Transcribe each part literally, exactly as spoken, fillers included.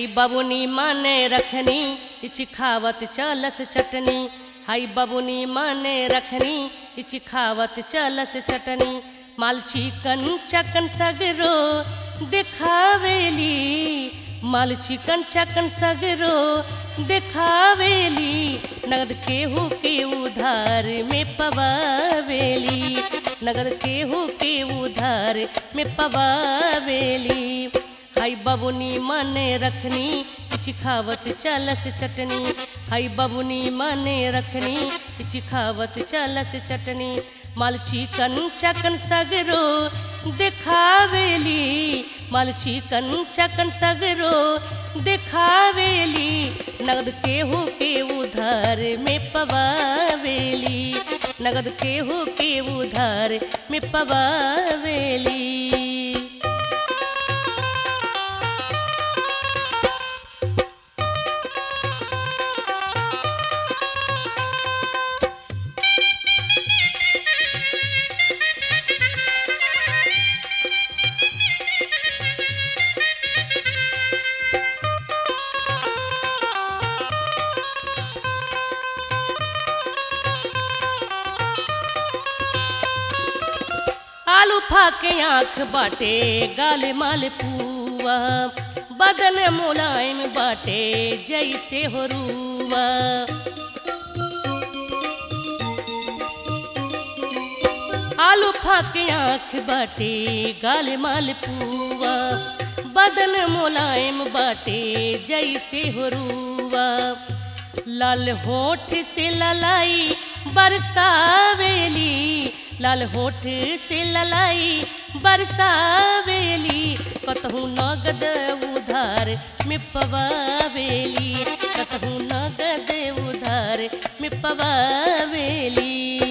बबुनी माने रखनी चिखावत चलस चटनी। हाई बबुनी माने रखनी चिखावत चलस चटनी। माल चिकन चकन सगरो दिखावेली, माल चिकन चकन सगरो दिखावेली। नगद केहू के उधार में पवावेली, नगद केहू के उधार में पवावेली। हाई बबुनी माने रखनी चिखावत चलस चटनी। हाई बबुनी माने रखनी चिखावत चलस चटनी। माल चिकन चकन सगरो दिखावेली, माल चिकन चकन सगरो दिखावेली। नगद केहू के उधार में पवावेली, नगद केहू के उधार में पवावेली। आलू फाके आँख बाटे गाल माल पुआ, बदन मुलायम बाटे जैसे हो रुआ। आलू फाके आँख बाटे गाल माल पुआ, बदन मुलायम बाटे जैसे हो रुआ। लाल होठ से ललाई बरसावेली, लाल होठ से ललाई बरसावेली। कतहु नगद उधार में पवावेली, कतहु नगद उधार में पवावेली।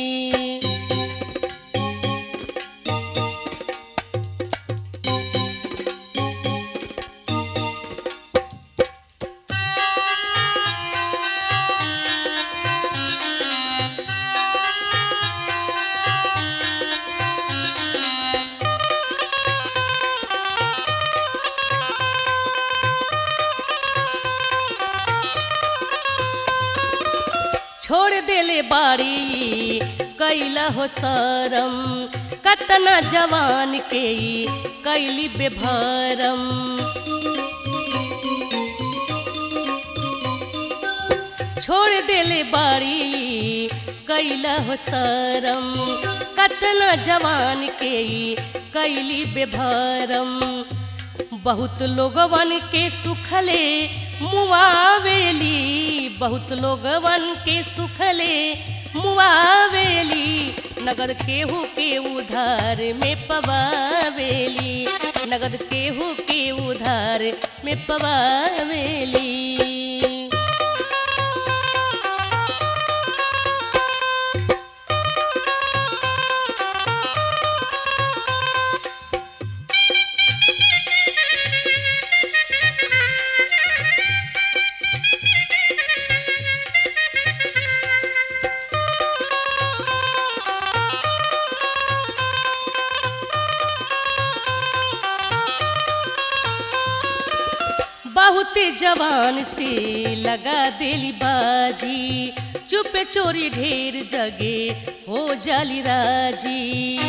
छोड़ देले बाड़ी कैला हो शरम, कतना जवान के कैली बेभरम। छोड़ देले बाड़ी कैला हो शरम, कतना जवान के कैली बेभरम। बहुत लोगवन के सुखले मुआवेली, बहुत लोगवन के सुखले मुआवेली। नगद केहू के उधार में पवावेली, नगद केहू के उधार में पवावेली। बहुत जवान से लगा दिली बाजी, चुपे चोरी ढेर जगे हो जाली राजी।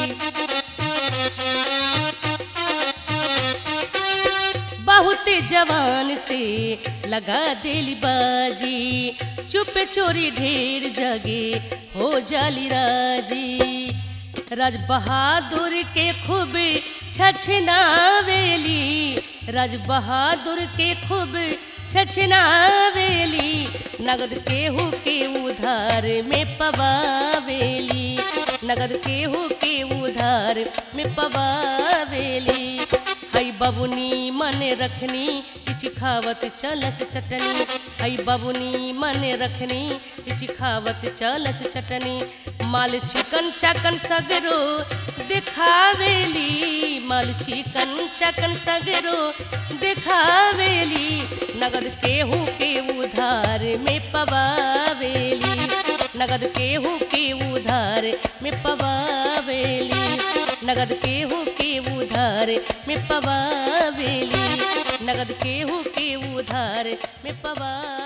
बहुत जवान से लगा दिली बाजी, चुपे चोरी ढेर जगे हो जाली राजी। राज बहादुर के खूब छछनावेली, राज बहादुर के खूब छछनावेली। नगद केहू के उधार में पवावेली, नगद केहू के उधार में पवावेली। हाई बबुनी मने रखनी चिखावत चलस चटनी। हाई बबुनी मने रखनी चिखावत चलस चटनी। माल चिकन चकन सगरो दिखावेली, माल चिकन चकन सगरो दिखावेली। नगद केहू के उधार में पवावेली, नगद केहू के उधार में पवावेली, नगद केहू के उधार में पवावेली। नगद केहू के उधार में पवा